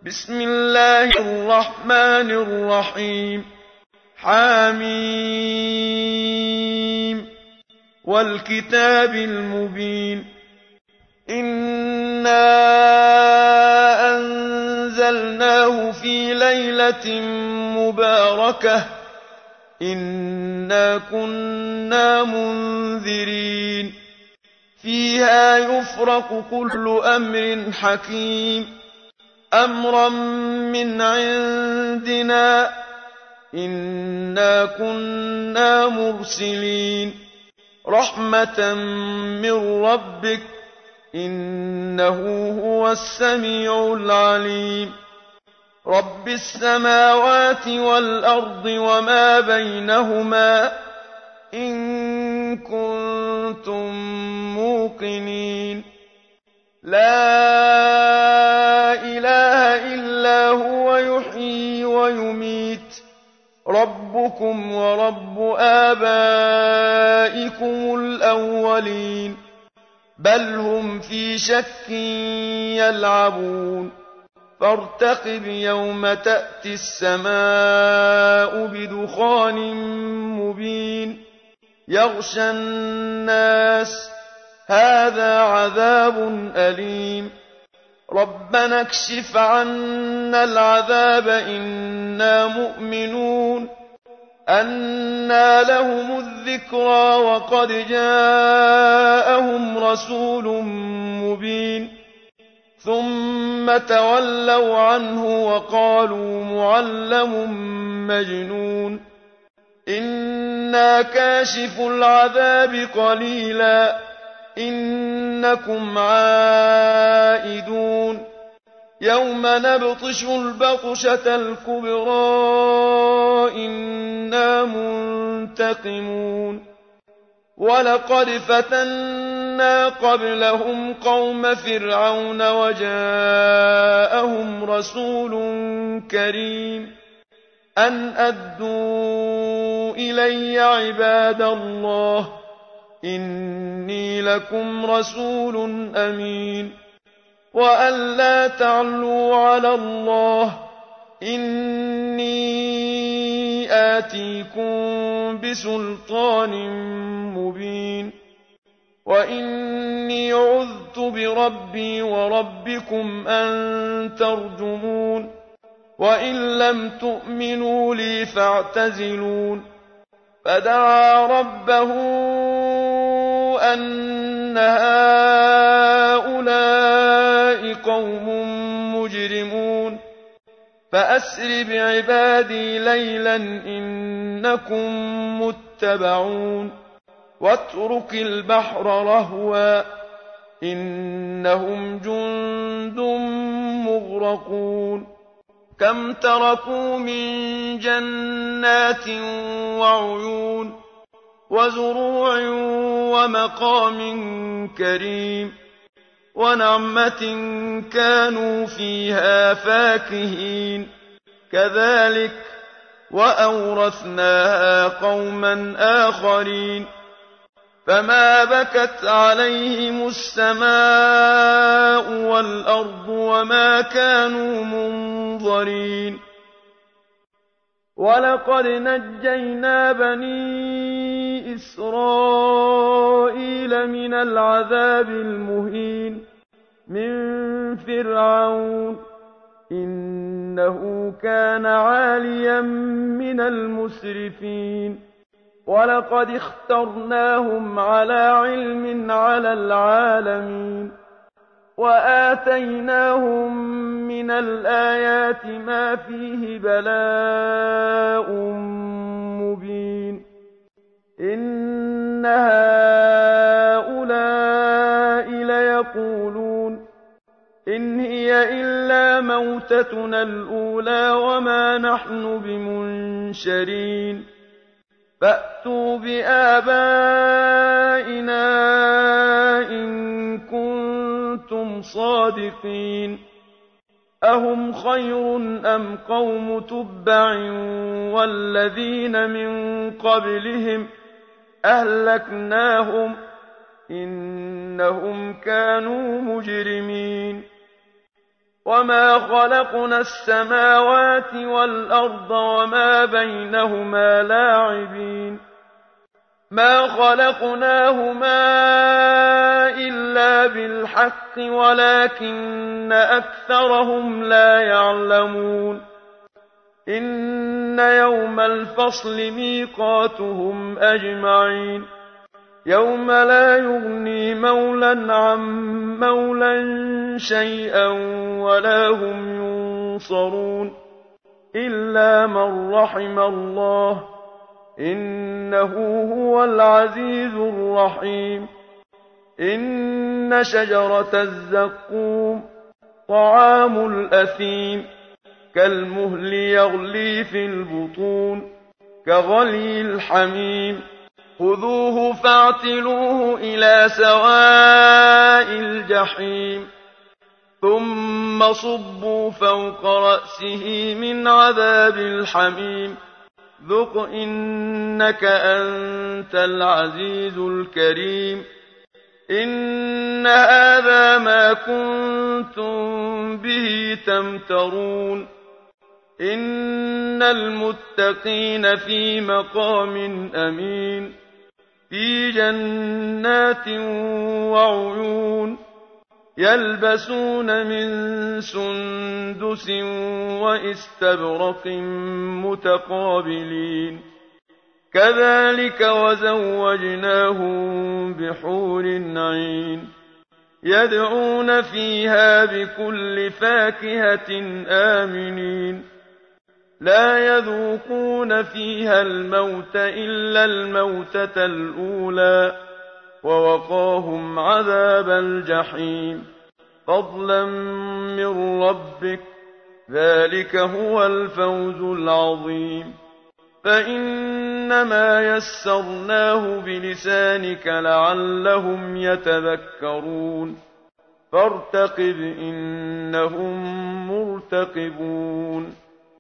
بسم الله الرحمن الرحيم حم والكتاب المبين إنا أنزلناه في ليلة مباركة إنا كنا منذرين فيها يفرق كل أمر حكيم أمرا من عندنا إنا كنا مرسلين رحمة من ربك إنه هو السميع العليم رب السماوات والأرض وما بينهما إن كنتم موقنين لا إله إلا هو يحيي ويميت ربكم ورب آبائكم الأولين بل هم في شك يلعبون فارتقب يوم تأتي السماء بدخان مبين يغشى الناس هذا عذاب أليم ربنا اكشف عنا العذاب إنا مؤمنون أنى لهم الذكرى وقد جاءهم رسول مبين ثم تولوا عنه وقالوا معلم مجنون إنا كاشف العذاب قليلا إنكم عائدون يوم نبطش البطشة الكبرى إنا منتقمون ولقد فتنا قبلهم قوم فرعون وجاءهم رسول كريم أن أدوا إلي عباد الله إني لكم رسول أمين وأن لا تعلوا على الله إني آتيكم بسلطان مبين وإني عذت بربي وربكم أن ترجمون وإن لم تؤمنوا لي فاعتزلون فدعا ربه أن هؤلاء قوم مجرمون فأسر بعبادي ليلا إنكم متبعون واترك البحر رهوا إنهم جند مغرقون كم تركوا من جنات وعيون وزروع ومقام كريم ونعمة كانوا فيها فاكهين كذلك وأورثناها قوما آخرين فما بكت عليهم السماء والأرض وما كانوا منظرين ولقد نجينا بني إسرائيل من العذاب المهين من فرعون إنه كان عاليا من المسرفين ولقد اخترناهم على علم على العالمين وآتيناهم من الآيات ما فيه بلاء مبين إن هؤلاء ليقولون إن هي إلا موتتنا الأولى وما نحن بمنشرين فأتوا بآبائنا إن كنتم صادقين أهم خير أم قوم تبع والذين من قبلهم أهلكناهم إنهم كانوا مجرمين وما خلقنا السماوات والأرض وما بينهما لاعبين ما خلقناهما إلا بالحق ولكن أكثرهم لا يعلمون إن يوم الفصل ميقاتهم أجمعين يوم لا يغني مولى عن مولى شيئا ولا هم ينصرون إلا من رحم الله إنه هو العزيز الرحيم إن شجرة الزقوم طعام الأثيم كالمهل يغلي في البطون كغلي الحميم خذوه فاعتلوه إلى سواء الجحيم ثم صبوا فوق رأسه من عذاب الحميم ذق إنك أنت العزيز الكريم إن هذا ما كنتم به تمترون إن المتقين في مقام أمين في جنات وعيون يلبسون من سندس وإستبرق متقابلين كذلك وزوجناهم بحور عين يدعون فيها بكل فاكهة آمنين لا يذوقون فيها الموت إلا الموتة الأولى ووقاهم عذاب الجحيم فضلا من ربك ذلك هو الفوز العظيم فإنما يسرناه بلسانك لعلهم يتذكرون فارتقب إنهم مرتقبون